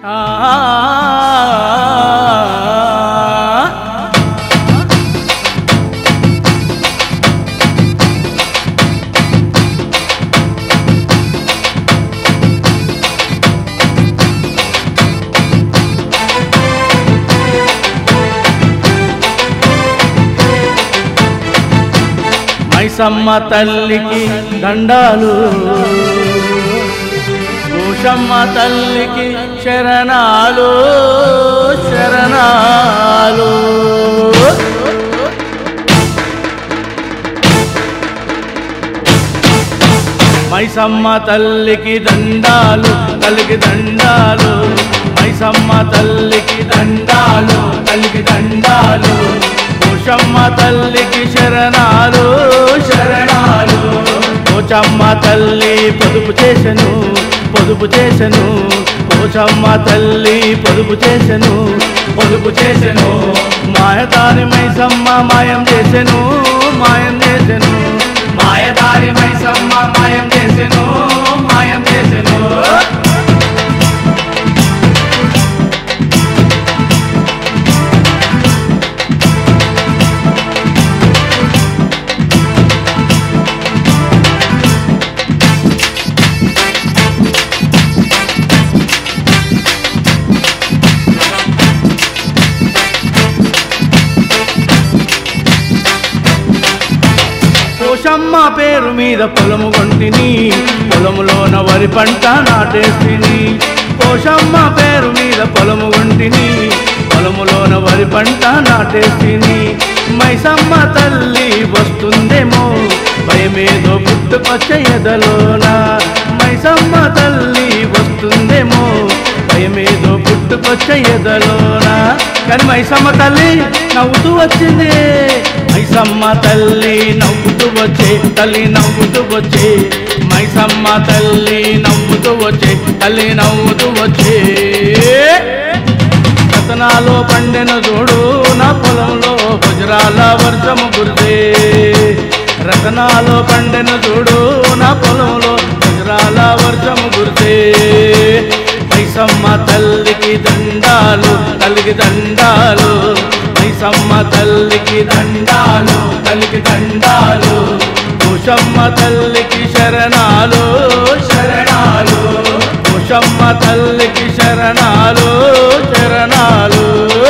మైసమ్మ తల్లికి దండాలు, భూషమ్మ తల్లికి శరణాలు శరణాలు. మైసమ్మ తల్లికి దండాలు, తల్లికి దండాలు. మైసమ్మ తల్లికి దండాలు, తల్లికి దండాలు. భూషమ్మ తల్లికి శరణాలు శరణాలు. పోచమ్మ తల్లి పొదుపు చేసెను, పొదుపు చేసెను. పోచమ్మ తల్లి పొదుపు చేసెను, పొదుపు చేసెను. మాయదారి మైసమ్మ మాయం చేసెను, మాయం చేసెను. మాయదారి మైసమ్మ మాయం చేసెను, మాయం చేసెను. పోషమ్మ పేరు మీద పొలము కొంటిని, పొలములోన వరి పంట నాటేస్తిని. పోషమ్మ పేరు మీద పొలము కొంటిని, పొలములోన వరి పంట నాటేస్తిని. మైసమ్మ తల్లి వస్తుందేమో భయమేదో పుట్టుకొచ్చే ఎదలోన. మైసమ్మ తల్లి వస్తుందేమో భయమేదో పుట్టుకొచ్చే ఎదలోన. కానీ మైసమ్మ తల్లి నవ్వుతూ వచ్చింది, మైసమ్మ తల్లి నవ్వుతూ వచ్చే, తల్లి నవ్వుతూ వచ్చే. మైసమ్మ తల్లి నవ్వుతూ వచ్చే, తల్లి నవ్వుతూ వచ్చే. రతనాలో పండెను చూడు నా పొలంలో వజ్రాల వర్షము కురిసే. రతనాలో పండెను చూడు నా పొలంలో వజ్రాల వర్షము కురిసే. మైసమ్మ తల్లికి దండాలు, తల్లికి దండాలు. మైసమ్మ తల్లికి దండాలు, తల్లికి దండాలు. భూషమ్మ తల్లికి శరణాలు శరణాలు. భూషమ్మ తల్లికి శరణాలు శరణాలు.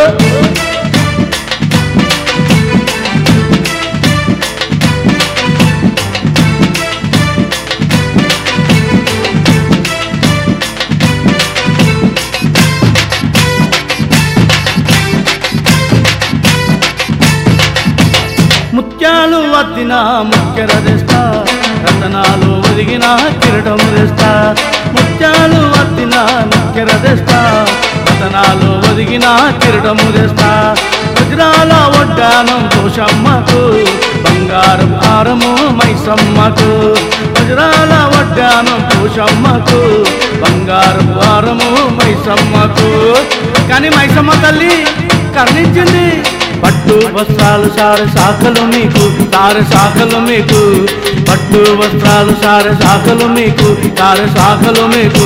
ముత్యాలు వద్దిన ముఖ్యర తెస్తా, రతనాలు ఒదిగిన కిరటము తెస్తా. ముత్యాలు వద్దిన ముఖ్యర తెస్తా, రతనాలు ఒదిగిన కిరటము తెస్తా. వజ్రాల వడ్డానం పోషమ్మకు, బంగారు హారము మైసమ్మకు. వజ్రాల వడ్డానం పోషమ్మకు, బంగారు హారము మైసమ్మకు. కానీ మైసమ్మ తల్లి కర్ణించింది. పట్టు వస్త్రాలు సార శాఖలు మీకు, తార శాఖలు మీకు. పట్టు వస్త్రాలు సార శాఖలు మీకు, తార శాఖలు మీకు.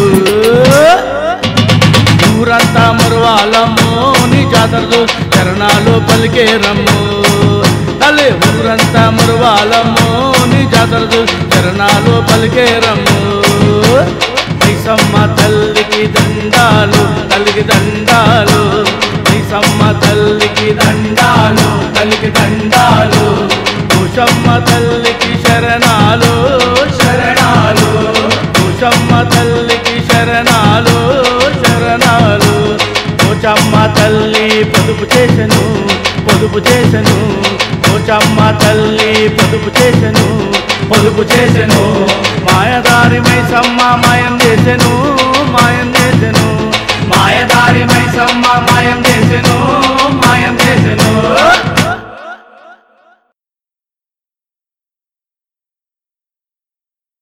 ఊరంతా మరువాలమ్మో నీ జాతరలు చరణాలు పలికే రమ్ము. తల్లి ఊరంతా మరువాలమ్మో నీ జాతరలు చరణాలు పలికే రమ్ము. మైసమ్మ తల్లికి దండాలు, తల్లికి దండాలు. మైసమ్మ తల్లికి దండాలు, తల్లికి దండాలు. భూషమ్మ తల్లికి శరణాలు శరణాలు. భూషమ్మ తల్లికి శరణాలు శరణాలు. పోచమ్మ తల్లి పొదుపు చేసెను, పొదుపు చేసెను. పోచమ్మ తల్లి పొదుపు చేసెను, పొదుపు చేసెను. మాయదారి మైసమ్మ మాయం చేసెను, మాయం చేసెను. మాయదారి మైసమ్మ మాయం చేసెను,